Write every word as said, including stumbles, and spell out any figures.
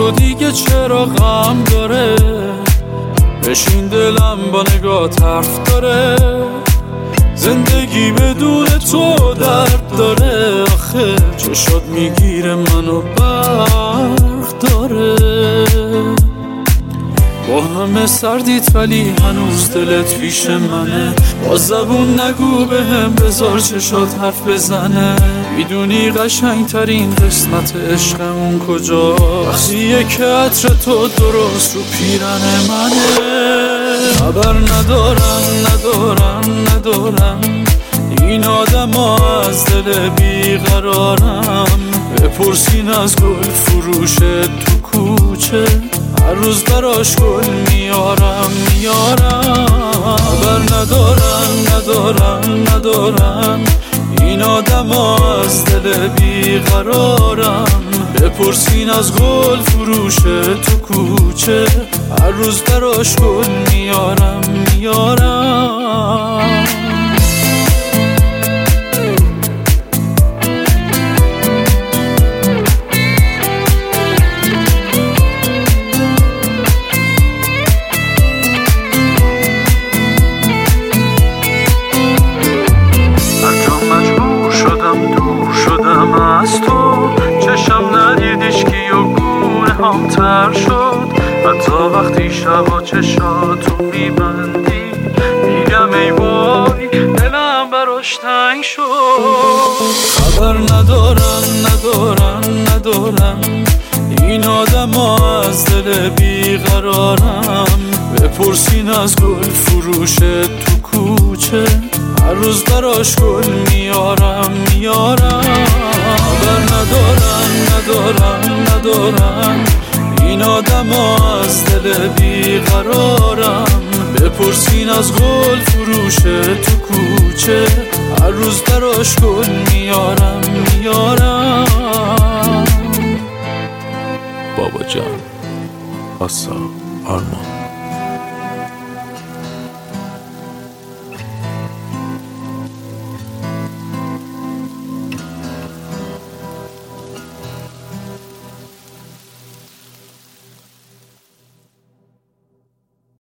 تو دیگه چرا غم داره؟ بشین دلم با نگاه حرف داره. زندگی بدون تو درد داره. آخه چشات میگیره منو برق داره. با همه سردیت ولی هنوز دلت پیش منه. با زبون نگو به هم بذار چشات حرف بزنه. میدونی قشنگ ترین قسمت عشقمون کجا؟ وقتیه که عطر تو درست رو پیرن منه. خبر ندارم ندارم ندارم این آدم ها از دل بیقرارم. بپرسین از گل فروش تو کوچه، هر روز براش گل میارم میارم. خبر ندارم ندارم ندارم این آدم ها از دل بیقرارم. بپرسین از گل فروش تو کوچه، هر روز براش گل میارم میارم. از تو چشم ندیدیش که و گونه هم تر شد. حتی وقتی شبا چشاتو میبندی میگم ای وای دلم براش تنگ شد. خبر ندارم ندارم ندارم این آدم ها از دل بیقرارم. بپرسین از گل فروش تو کوچه، هر روز براش گل میارم میارم. خبر ندارم ندارم ندارم این آدم ها از دل بیقرارم. بپرسین از گل فروش تو کوچه، هر روز براش گل میارم میارم. بابا جان آسا آرمان.